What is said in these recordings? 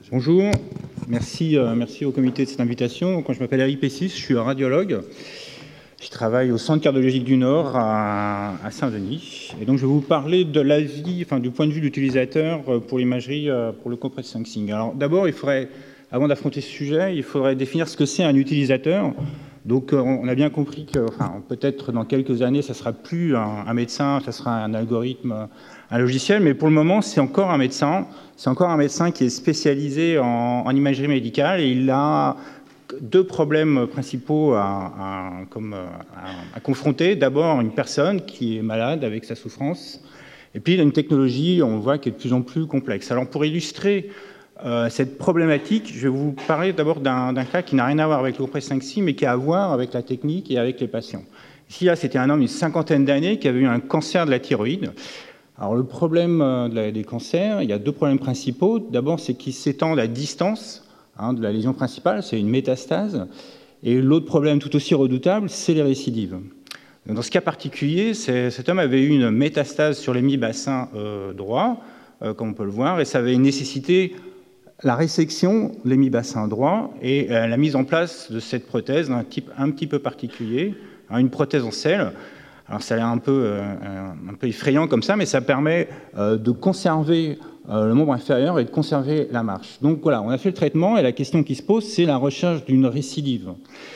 Bonjour, merci au comité de cette invitation. Donc, moi, je m'appelle Eric Pessis, je suis un radiologue. Je travaille au Centre cardiologique du Nord à Saint-Denis. Et donc, je vais vous parler de l'avis, du point de vue de l'utilisateur pour l'imagerie pour le compressed sensing. Alors, d'abord, avant d'affronter ce sujet, il faudrait définir ce que c'est un utilisateur. Donc, on a bien compris que, peut-être dans quelques années, ça ne sera plus un médecin, ça sera un algorithme, un logiciel, mais pour le moment, c'est encore un médecin. C'est encore un médecin qui est spécialisé en imagerie médicale et il a deux problèmes principaux à confronter. D'abord, une personne qui est malade avec sa souffrance, et puis il a une technologie, on voit, qui est de plus en plus complexe. Alors, pour illustrer cette problématique, je vais vous parler d'abord d'un cas qui n'a rien à voir avec le compressed sensing, mais qui a à voir avec la technique et avec les patients. Ici, là, c'était un homme d'une cinquantaine d'années qui avait eu un cancer de la thyroïde. Alors, le problème des cancers, il y a deux problèmes principaux. D'abord, c'est qu'ils s'étendent à distance de la lésion principale, c'est une métastase. Et l'autre problème tout aussi redoutable, c'est les récidives. Dans ce cas particulier, cet homme avait eu une métastase sur l'hémibassin droit, comme on peut le voir, et ça avait nécessité la résection de l'hémibassin droit et la mise en place de cette prothèse d'un type un petit peu particulier, une prothèse en selle. Alors ça a l'air un peu effrayant comme ça, mais ça permet de conserver le membre inférieur et de conserver la marche. Donc voilà, on a fait le traitement et la question qui se pose, c'est la recherche d'une récidive.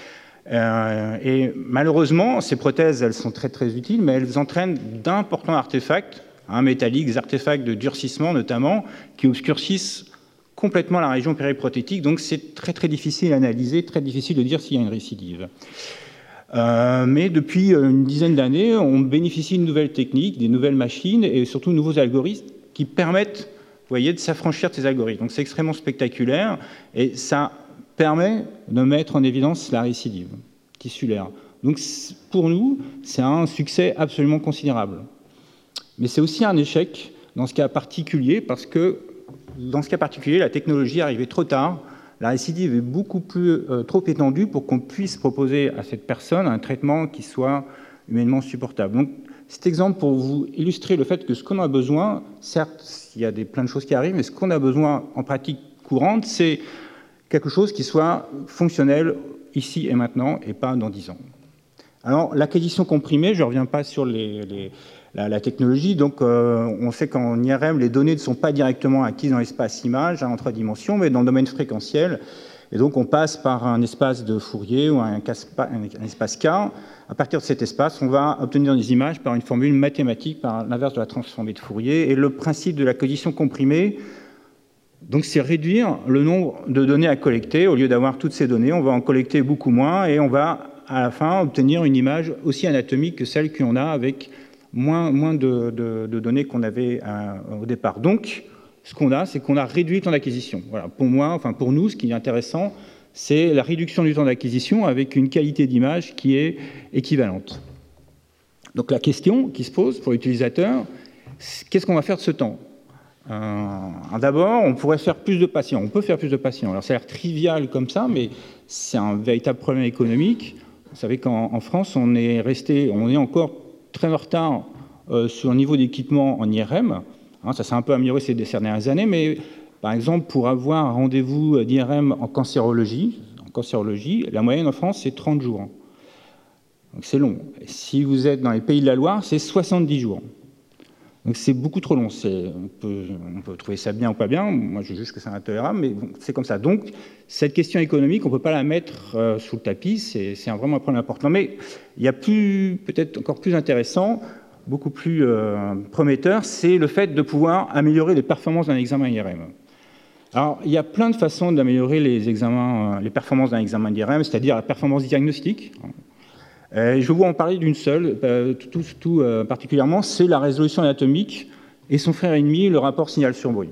Et malheureusement, ces prothèses, elles sont très très utiles, mais elles entraînent d'importants artefacts, métalliques, des artefacts de durcissement notamment, qui obscurcissent complètement la région périprothétique. Donc c'est très très difficile à analyser, très difficile de dire s'il y a une récidive. Mais depuis une dizaine d'années, on bénéficie de nouvelles techniques, des nouvelles machines et surtout de nouveaux algorithmes qui permettent, vous voyez, de s'affranchir de ces algorithmes. Donc c'est extrêmement spectaculaire et ça permet de mettre en évidence la récidive tissulaire. Donc pour nous, c'est un succès absolument considérable. Mais c'est aussi un échec dans ce cas particulier parce que dans ce cas particulier, la technologie est arrivée trop tard. La récidive est beaucoup trop étendue pour qu'on puisse proposer à cette personne un traitement qui soit humainement supportable. Donc, cet exemple pour vous illustrer le fait que ce qu'on a besoin, certes, il y a plein de choses qui arrivent, mais ce qu'on a besoin en pratique courante, c'est quelque chose qui soit fonctionnel ici et maintenant et pas dans 10 ans. Alors, l'acquisition comprimée, je ne reviens pas sur la technologie. Donc, on sait qu'en IRM, les données ne sont pas directement acquises dans l'espace image en 3 dimensions, mais dans le domaine fréquentiel. Et donc, on passe par un espace de Fourier ou un espace K. À partir de cet espace, on va obtenir des images par une formule mathématique, par l'inverse de la transformée de Fourier. Et le principe de l'acquisition comprimée, donc, c'est réduire le nombre de données à collecter. Au lieu d'avoir toutes ces données, on va en collecter beaucoup moins et on va, à la fin, obtenir une image aussi anatomique que celle qu'on a avec moins de données qu'on avait au départ. Donc, ce qu'on a, c'est qu'on a réduit le temps d'acquisition. Voilà. Pour nous, ce qui est intéressant, c'est la réduction du temps d'acquisition avec une qualité d'image qui est équivalente. Donc, la question qui se pose pour l'utilisateur, qu'est-ce qu'on va faire de ce temps ? D'abord, on pourrait faire plus de patients. On peut faire plus de patients. Alors, ça a l'air trivial comme ça, mais c'est un véritable problème économique. Vous savez qu'en France, on est encore très en retard sur le niveau d'équipement en IRM. Ça s'est un peu amélioré ces dernières années, mais par exemple, pour avoir un rendez-vous d'IRM en cancérologie, la moyenne en France, c'est 30 jours. Donc c'est long. Et si vous êtes dans les Pays de la Loire, c'est 70 jours. Donc c'est beaucoup trop long. On peut trouver ça bien ou pas bien. Moi, je juge que c'est intolérable, mais bon, c'est comme ça. Donc cette question économique, on ne peut pas la mettre sous le tapis. C'est vraiment un problème important. Mais il y a peut-être encore plus intéressant, beaucoup plus prometteur, c'est le fait de pouvoir améliorer les performances d'un examen IRM. Alors, il y a plein de façons d'améliorer les performances d'un examen d'IRM, c'est-à-dire la performance diagnostique. Je vais vous en parler d'une seule, tout particulièrement, c'est la résolution anatomique et son frère ennemi, le rapport signal sur bruit.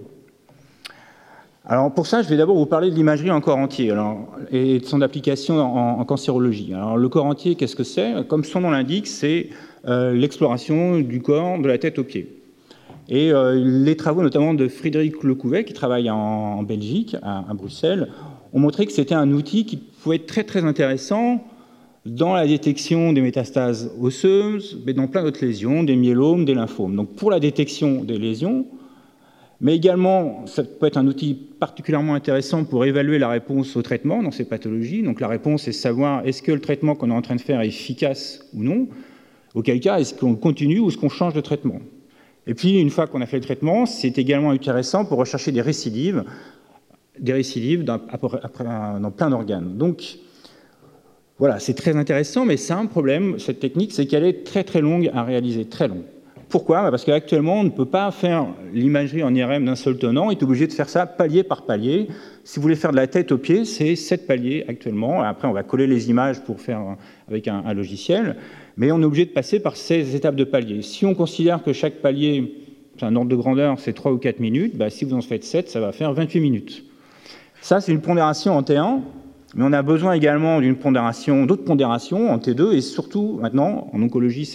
Alors pour ça, je vais d'abord vous parler de l'imagerie en corps entier et de son application en cancérologie. Alors le corps entier, qu'est-ce que c'est ? Comme son nom l'indique, c'est l'exploration du corps de la tête aux pieds. Et les travaux notamment de Frédéric Lecouvet, qui travaille en Belgique, à Bruxelles, ont montré que c'était un outil qui pouvait être très très intéressant dans la détection des métastases osseuses, mais dans plein d'autres lésions, des myélomes, des lymphomes. Donc pour la détection des lésions, Mais également, ça peut être un outil particulièrement intéressant pour évaluer la réponse au traitement dans ces pathologies. Donc la réponse est de savoir est-ce que le traitement qu'on est en train de faire est efficace ou non. Auquel cas, est-ce qu'on continue ou est-ce qu'on change de traitement? Et puis, une fois qu'on a fait le traitement, c'est également intéressant pour rechercher des récidives dans plein d'organes. Donc, voilà, c'est très intéressant, mais c'est un problème, cette technique, c'est qu'elle est très très longue à réaliser, très longue. Pourquoi? Parce qu'actuellement, on ne peut pas faire l'imagerie en IRM d'un seul tenant, on est obligé de faire ça palier par palier. Si vous voulez faire de la tête aux pieds, c'est 7 paliers actuellement. Après, on va coller les images pour faire avec un logiciel, mais on est obligé de passer par ces étapes de paliers. Si on considère que chaque palier, c'est un ordre de grandeur, c'est 3 ou 4 minutes, bah, si vous en faites 7, ça va faire 28 minutes. Ça, c'est une pondération en T1, mais on a besoin également d'autres pondérations en T2, et surtout, maintenant, en oncologie,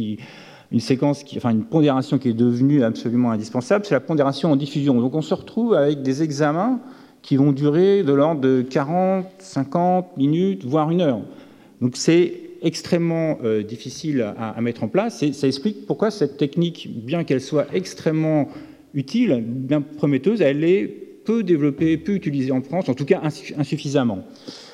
une pondération qui est devenue absolument indispensable, c'est la pondération en diffusion. Donc on se retrouve avec des examens qui vont durer de l'ordre de 40, 50 minutes, voire 1 heure. Donc c'est extrêmement difficile à mettre en place, et ça explique pourquoi cette technique, bien qu'elle soit extrêmement utile, bien prometteuse, elle est peu développée, peu utilisée en France, en tout cas insuffisamment.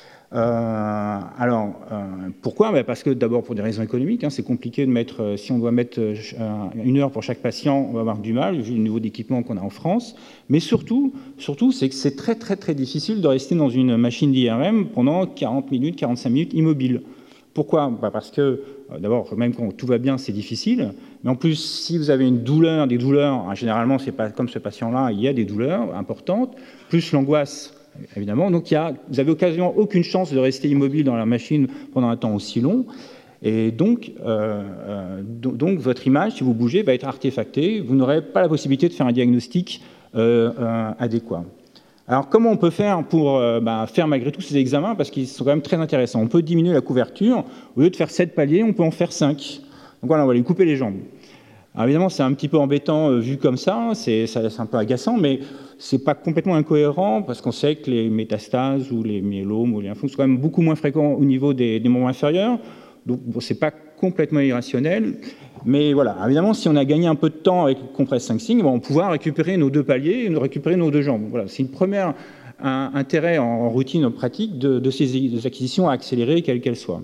Pourquoi? Parce que d'abord pour des raisons économiques, c'est compliqué de mettre, si on doit mettre 1 heure pour chaque patient, on va avoir du mal vu le niveau d'équipement qu'on a en France, mais surtout c'est que c'est très très très difficile de rester dans une machine d'IRM pendant 40 minutes, 45 minutes immobile. Pourquoi? Parce que d'abord, même quand tout va bien, c'est difficile, mais en plus, si vous avez des douleurs, généralement c'est pas comme ce patient-là, il y a des douleurs importantes, plus l'angoisse, évidemment. Donc, vous avez aucune chance de rester immobile dans la machine pendant un temps aussi long. Et donc votre image, si vous bougez, va être artefactée. Vous n'aurez pas la possibilité de faire un diagnostic adéquat. Alors, comment on peut faire pour faire malgré tout ces examens? Parce qu'ils sont quand même très intéressants. On peut diminuer la couverture. Au lieu de faire 7 paliers, on peut en faire 5. Donc voilà, on va lui couper les jambes. Alors évidemment, c'est un petit peu embêtant vu comme ça, c'est un peu agaçant, mais c'est pas complètement incohérent parce qu'on sait que les métastases ou les myélomes ou les lymphomes sont quand même beaucoup moins fréquents au niveau des membres inférieurs, donc bon, c'est pas complètement irrationnel, mais voilà. Évidemment, si on a gagné un peu de temps avec Compress 5 Sigma, on va pouvoir récupérer nos 2 paliers et récupérer nos 2 jambes. Voilà, c'est une première intérêt en routine, en pratique, de ces acquisitions à accélérer, quelles qu'elles soient.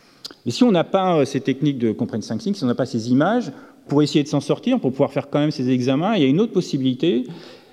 Et si on n'a pas ces techniques de Compress 5 Sigma, si on n'a pas ces images, pour essayer de s'en sortir, pour pouvoir faire quand même ces examens, il y a une autre possibilité,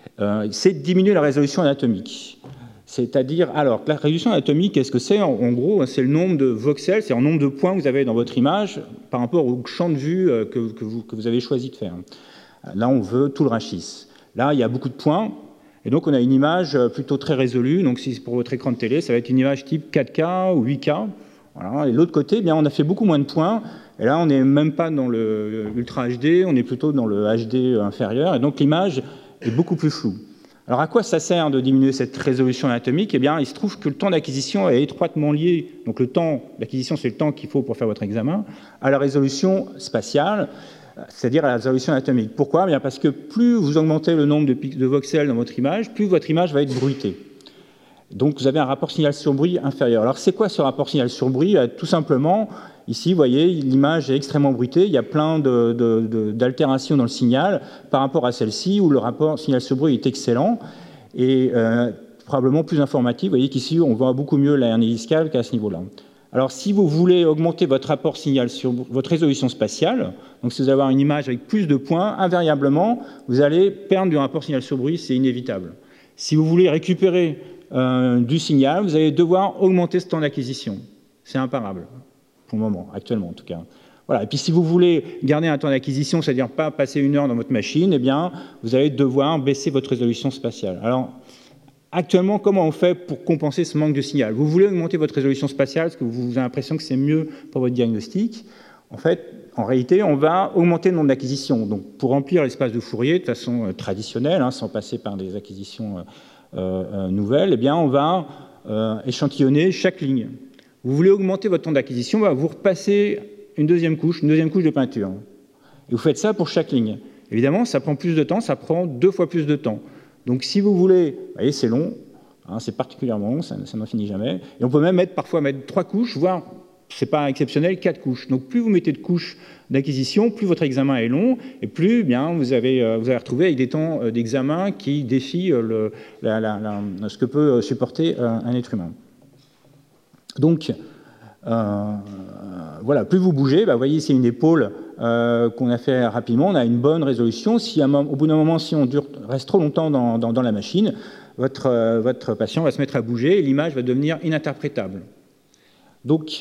c'est de diminuer la résolution anatomique. C'est-à-dire, alors, la résolution anatomique, qu'est-ce que c'est? En gros, c'est le nombre de voxels, c'est le nombre de points que vous avez dans votre image par rapport au champ de vue que vous avez choisi de faire. Là, on veut tout le rachis. Là, il y a beaucoup de points, et donc on a une image plutôt très résolue. Donc, si c'est pour votre écran de télé, ça va être une image type 4K ou 8K. Voilà. Et de l'autre côté, eh bien, on a fait beaucoup moins de points. Et là, on n'est même pas dans le Ultra HD, on est plutôt dans le HD inférieur, et donc l'image est beaucoup plus floue. Alors, à quoi ça sert de diminuer cette résolution anatomique? Eh bien, il se trouve que le temps d'acquisition est étroitement lié, donc le temps d'acquisition, c'est le temps qu'il faut pour faire votre examen, à la résolution spatiale, c'est-à-dire à la résolution anatomique. Pourquoi? Eh bien, parce que plus vous augmentez le nombre de voxels dans votre image, plus votre image va être bruitée. Donc, vous avez un rapport signal sur bruit inférieur. Alors, c'est quoi ce rapport signal sur bruit? Tout simplement, ici, vous voyez, l'image est extrêmement bruitée. Il y a plein d'altérations dans le signal par rapport à celle-ci, où le rapport signal sur bruit est excellent et probablement plus informatif. Vous voyez qu'ici, on voit beaucoup mieux la hernie discale qu'à ce niveau-là. Alors, si vous voulez augmenter votre rapport signal sur votre résolution spatiale, donc si vous avez une image avec plus de points, invariablement, vous allez perdre du rapport signal sur bruit, c'est inévitable. Si vous voulez récupérer du signal, vous allez devoir augmenter ce temps d'acquisition. C'est imparable, pour le moment, actuellement en tout cas. Voilà. Et puis si vous voulez garder un temps d'acquisition, c'est-à-dire pas passer 1 heure dans votre machine, eh bien, vous allez devoir baisser votre résolution spatiale. Alors, actuellement, comment on fait pour compenser ce manque de signal? Vous voulez augmenter votre résolution spatiale parce que vous avez l'impression que c'est mieux pour votre diagnostic. En fait, en réalité, on va augmenter le nombre d'acquisitions. Donc, pour remplir l'espace de Fourier de façon traditionnelle, sans passer par des acquisitions nouvelles, eh bien, on va échantillonner chaque ligne. Vous voulez augmenter votre temps d'acquisition, vous repassez une deuxième couche de peinture. Et vous faites ça pour chaque ligne. Évidemment, ça prend plus de temps, ça prend 2 fois plus de temps. Donc, si vous voulez, vous voyez, c'est long, c'est particulièrement long, ça n'en finit jamais. Et on peut même parfois mettre 3 couches, voire c'est pas exceptionnel, 4 couches. Donc plus vous mettez de couches d'acquisition, plus votre examen est long, et plus bien vous allez retrouver avec des temps d'examen qui défient ce que peut supporter un être humain. Donc, voilà, plus vous bougez, vous voyez, c'est une épaule qu'on a fait rapidement, on a une bonne résolution. Si au bout d'un moment, si on reste trop longtemps dans la machine, votre patient va se mettre à bouger et l'image va devenir ininterprétable. Donc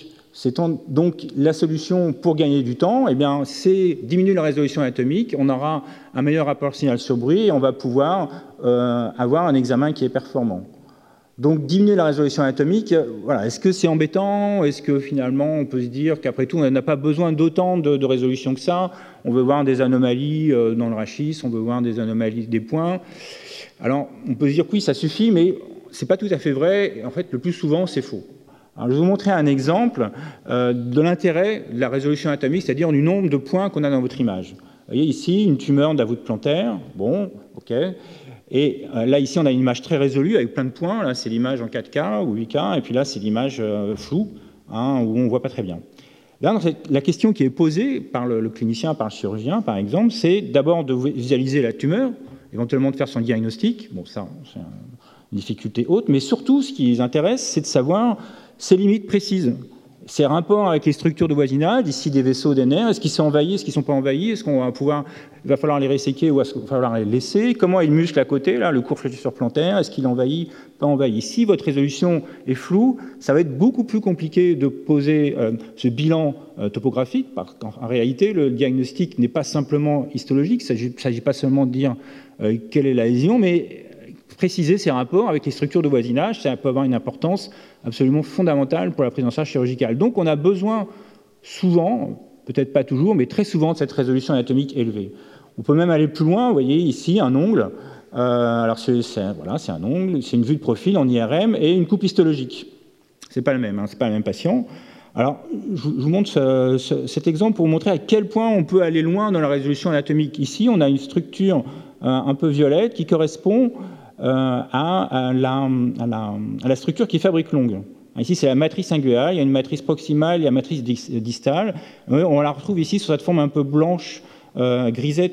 la solution pour gagner du temps, eh bien, c'est diminuer la résolution anatomique, on aura un meilleur rapport signal-sur-bruit et on va pouvoir avoir un examen qui est performant. Donc diminuer la résolution anatomique, voilà, est-ce que c'est embêtant? Est-ce que finalement on peut se dire qu'après tout on n'a pas besoin d'autant de résolution que ça? On veut voir des anomalies dans le rachis, on veut voir des anomalies des points. Alors on peut se dire que oui, ça suffit, mais c'est pas tout à fait vrai. En fait, le plus souvent, c'est faux. Alors, je vais vous montrer un exemple de l'intérêt de la résolution anatomique, c'est-à-dire du nombre de points qu'on a dans votre image. Vous voyez ici une tumeur de la voûte plantaire. Bon, ok. Et là, ici, on a une image très résolue avec plein de points. Là, c'est l'image en 4K ou 8K. Et puis là, c'est l'image floue, où on ne voit pas très bien. Là, la question qui est posée par le clinicien, par le chirurgien, par exemple, c'est d'abord de visualiser la tumeur, éventuellement de faire son diagnostic. Bon, ça, c'est une difficulté haute. Mais surtout, ce qui les intéresse, c'est de savoir ses limites précises. Ces rapports avec les structures de voisinage, ici des vaisseaux des nerfs, est-ce qu'ils sont envahis, est-ce qu'ils ne sont pas envahis, est-ce qu'on va pouvoir, il va falloir les resséquer ou est-ce qu'il va falloir les laisser, comment est le muscle à côté, là, le court fléchisseur plantaire, est-ce qu'il est envahi, pas envahi. Si votre résolution est floue, ça va être beaucoup plus compliqué de poser ce bilan topographique, parce qu'en réalité, le diagnostic n'est pas simplement histologique, il ne s'agit pas seulement de dire quelle est la lésion, mais préciser ces rapports avec les structures de voisinage, ça peut avoir une importance absolument fondamentale pour la prise en charge chirurgicale. Donc on a besoin souvent, peut-être pas toujours, mais très souvent de cette résolution anatomique élevée. On peut même aller plus loin, vous voyez ici un ongle, alors c'est un ongle, c'est une vue de profil en IRM et une coupe histologique. C'est pas le même, c'est pas le même patient. Alors je vous montre cet exemple pour vous montrer à quel point on peut aller loin dans la résolution anatomique. Ici on a une structure un peu violette qui correspond à la structure qui fabrique l'ongle. Ici, c'est la matrice inguinale, il y a une matrice proximale, il y a une matrice distale. On la retrouve ici sur cette forme un peu blanche, grisée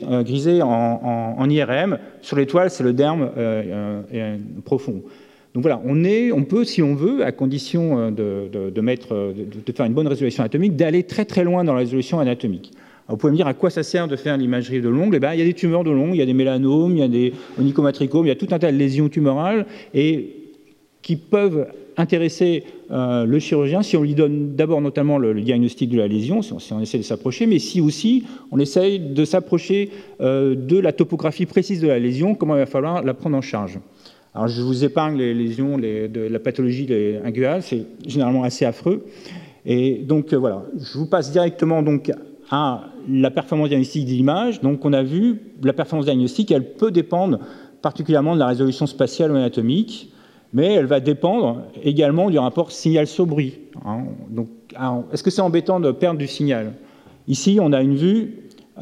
en IRM. Sur l'étoile, c'est le derme profond. Donc voilà, on peut, si on veut, à condition de faire une bonne résolution anatomique, d'aller très très loin dans la résolution anatomique. Alors, vous pouvez me dire à quoi ça sert de faire l'imagerie de l'ongle. Il y a des tumeurs de l'ongle, il y a des mélanomes, il y a des onychomatricomes, il y a tout un tas de lésions tumorales et qui peuvent intéresser le chirurgien si on lui donne d'abord notamment le diagnostic de la lésion, si on essaie de s'approcher, mais si aussi on essaye de s'approcher de la topographie précise de la lésion, comment il va falloir la prendre en charge. Alors je vous épargne les lésions de la pathologie inguinale, c'est généralement assez affreux. Et donc voilà, je vous passe directement donc à la performance diagnostique de l'image. Donc on a vu, la performance diagnostique, elle peut dépendre particulièrement de la résolution spatiale ou anatomique, mais elle va dépendre également du rapport signal-sur-bruit. Donc, est-ce que c'est embêtant de perdre du signal? Ici, on a une vue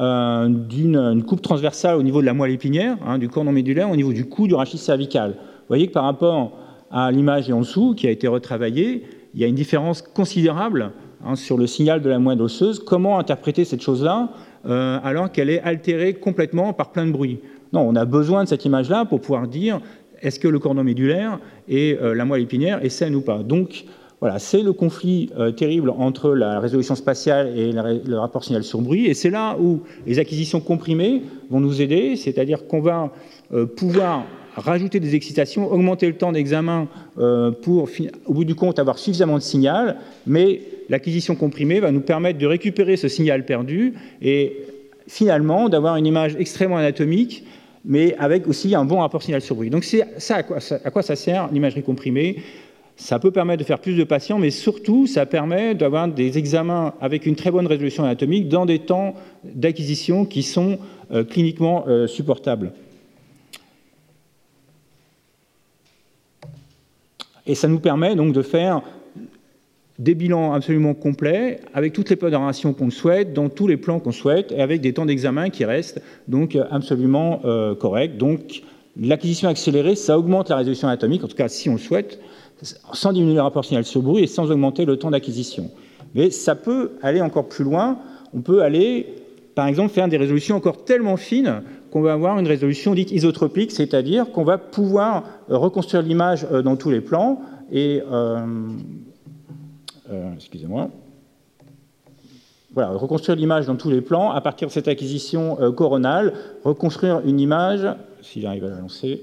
d'une coupe transversale au niveau de la moelle épinière, du cordon médulaire, au niveau du cou du rachis cervical. Vous voyez que par rapport à l'image en dessous, qui a été retravaillée, il y a une différence considérable sur le signal de la moelle osseuse. Comment interpréter cette chose-là alors qu'elle est altérée complètement par plein de bruit? Non, on a besoin de cette image-là pour pouvoir dire est-ce que le cordon médulaire et la moelle épinière est saine ou pas. Donc voilà, c'est le conflit terrible entre la résolution spatiale et le rapport signal-sur-bruit. Et c'est là où les acquisitions comprimées vont nous aider, c'est-à-dire qu'on va pouvoir rajouter des excitations, augmenter le temps d'examen pour, au bout du compte, avoir suffisamment de signal, mais l'acquisition comprimée va nous permettre de récupérer ce signal perdu et finalement d'avoir une image extrêmement anatomique, mais avec aussi un bon rapport signal-sur-bruit. Donc c'est ça à quoi ça sert l'imagerie comprimée. Ça peut permettre de faire plus de patients, mais surtout ça permet d'avoir des examens avec une très bonne résolution anatomique dans des temps d'acquisition qui sont cliniquement supportables. Et ça nous permet donc de faire des bilans absolument complets, avec toutes les pondérations qu'on souhaite, dans tous les plans qu'on souhaite, et avec des temps d'examen qui restent donc absolument corrects. Donc l'acquisition accélérée, ça augmente la résolution anatomique, en tout cas si on le souhaite, sans diminuer le rapport signal-sur-bruit et sans augmenter le temps d'acquisition. Mais ça peut aller encore plus loin. On peut aller, par exemple, faire des résolutions encore tellement fines qu'on va avoir une résolution dite isotropique, c'est-à-dire qu'on va pouvoir reconstruire l'image dans tous les plans et excusez-moi. Voilà, reconstruire l'image dans tous les plans à partir de cette acquisition coronale, reconstruire une image, si j'arrive à la lancer.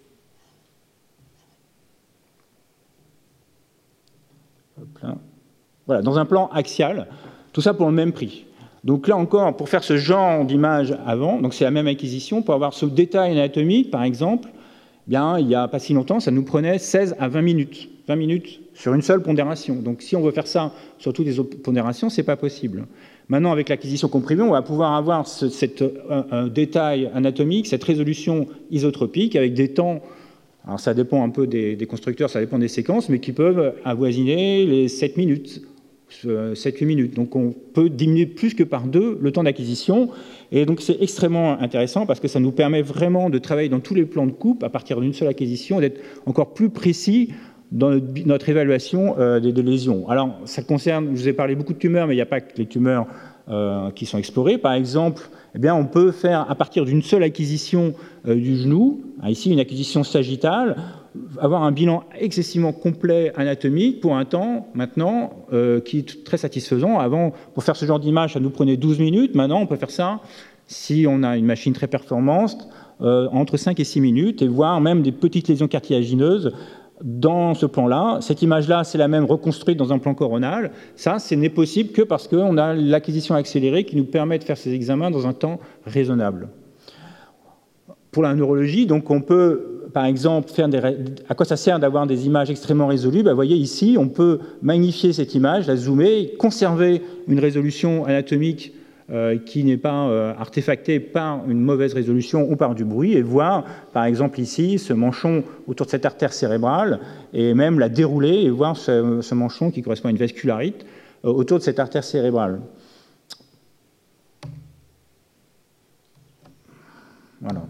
Hop là. Voilà, dans un plan axial, tout ça pour le même prix. Donc là encore, pour faire ce genre d'image avant, donc c'est la même acquisition, pour avoir ce détail anatomique, par exemple, bien, il n'y a pas si longtemps, ça nous prenait 16 à 20 minutes. 20 minutes sur une seule pondération. Donc si on veut faire ça sur toutes les autres pondérations, ce n'est pas possible. Maintenant, avec l'acquisition comprimée, on va pouvoir avoir un détail anatomique, cette résolution isotropique, avec des temps, alors ça dépend un peu des constructeurs, ça dépend des séquences, mais qui peuvent avoisiner les 7 minutes. 7-8 minutes. Donc on peut diminuer plus que par 2 le temps d'acquisition. Et donc c'est extrêmement intéressant parce que ça nous permet vraiment de travailler dans tous les plans de coupe à partir d'une seule acquisition, d'être encore plus précis dans notre évaluation des lésions. Alors ça concerne, je vous ai parlé beaucoup de tumeurs, mais il n'y a pas que les tumeurs qui sont explorées. Par exemple, eh bien, on peut faire à partir d'une seule acquisition du genou, ici une acquisition sagittale, avoir un bilan excessivement complet anatomique pour un temps, maintenant, qui est très satisfaisant. Avant, pour faire ce genre d'image, ça nous prenait 12 minutes. Maintenant, on peut faire ça, si on a une machine très performante, entre 5 et 6 minutes, et voir même des petites lésions cartilagineuses dans ce plan-là. Cette image-là, c'est la même reconstruite dans un plan coronal. Ça, ce n'est possible que parce qu'on a l'acquisition accélérée qui nous permet de faire ces examens dans un temps raisonnable. Pour la neurologie, donc on peut, par exemple, à quoi ça sert d'avoir des images extrêmement résolues? Vous voyez ici, on peut magnifier cette image, la zoomer, conserver une résolution anatomique qui n'est pas artefactée par une mauvaise résolution ou par du bruit, et voir, par exemple ici, ce manchon autour de cette artère cérébrale, et même la dérouler et voir ce manchon qui correspond à une vascularite autour de cette artère cérébrale. Voilà.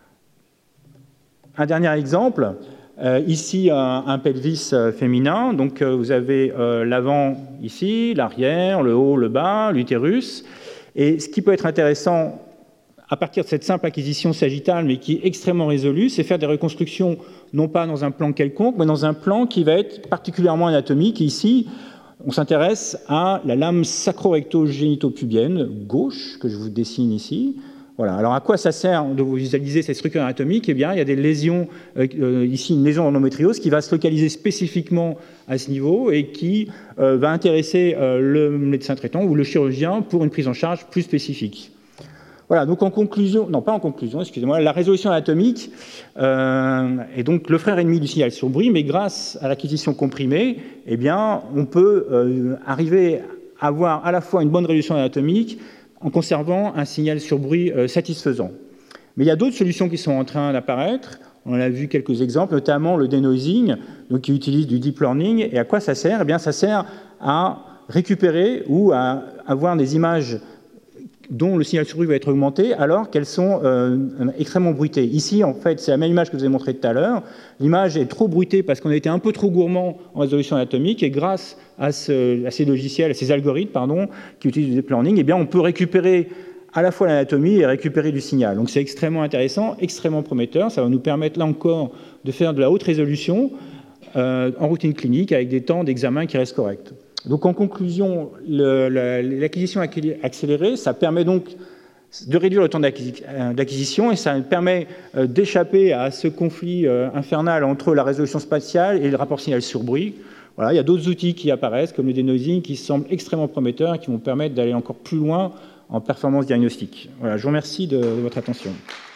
Un dernier exemple, ici un pelvis féminin, donc vous avez l'avant ici, l'arrière, le haut, le bas, l'utérus, et ce qui peut être intéressant à partir de cette simple acquisition sagittale, mais qui est extrêmement résolue, c'est faire des reconstructions non pas dans un plan quelconque, mais dans un plan qui va être particulièrement anatomique. Et ici, on s'intéresse à la lame sacro-recto-génito-pubienne gauche, que je vous dessine ici. Voilà. Alors, à quoi ça sert de visualiser cette structure anatomique? Eh bien, il y a des lésions, ici une lésion endométriose qui va se localiser spécifiquement à ce niveau et qui va intéresser le médecin traitant ou le chirurgien pour une prise en charge plus spécifique. Voilà, donc en conclusion, non pas en conclusion, excusez-moi, la résolution anatomique est donc le frère ennemi du signal sur bruit, mais grâce à l'acquisition comprimée, eh bien, on peut arriver à avoir à la fois une bonne résolution anatomique en conservant un signal sur bruit satisfaisant. Mais il y a d'autres solutions qui sont en train d'apparaître. On en a vu quelques exemples, notamment le denoising, donc qui utilise du deep learning. Et à quoi ça sert? Eh bien, ça sert à récupérer ou à avoir des images dont le signal sur bruit va être augmenté alors qu'elles sont extrêmement bruitées. Ici, en fait, c'est la même image que je vous ai montrée tout à l'heure. L'image est trop bruitée parce qu'on a été un peu trop gourmand en résolution anatomique, et grâce à ces logiciels, à ces algorithmes, qui utilisent du deep learning, eh bien, on peut récupérer à la fois l'anatomie et récupérer du signal. Donc c'est extrêmement intéressant, extrêmement prometteur. Ça va nous permettre, là encore, de faire de la haute résolution en routine clinique avec des temps d'examen qui restent corrects. Donc en conclusion, l'acquisition accélérée, ça permet donc de réduire le temps d'acquisition et ça permet d'échapper à ce conflit infernal entre la résolution spatiale et le rapport signal sur bruit. Voilà, il y a d'autres outils qui apparaissent, comme le denoising, qui semblent extrêmement prometteurs et qui vont permettre d'aller encore plus loin en performance diagnostique. Voilà, je vous remercie de votre attention.